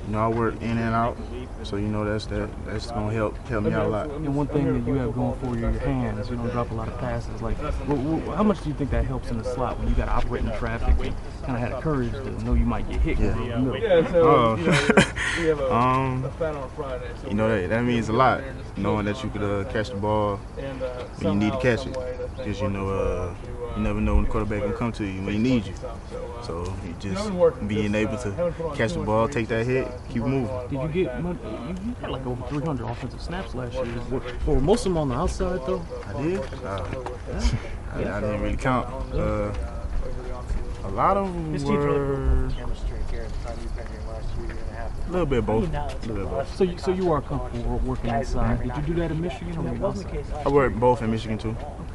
You know, I work in and out, so you know that's gonna help me out a lot. And one thing that you have going for you, your hands. You don't drop a lot of passes. Like, how much do you think that helps in the slot when you got to operate in traffic and kind of have the courage to know you might get hit? Yeah. You know that means a lot, knowing that you could catch the ball when you need to catch it. Because you never know when the quarterback can come to you when he needs you. So you just being able to catch the ball, take that hit, keep moving. Did you get you had like over 300 offensive snaps last year? Were most of them on the outside though? I did. I didn't really count. A lot of them were a little bit of both. So you are comfortable working inside. Did you do that in Michigan? Or I worked both in Michigan too.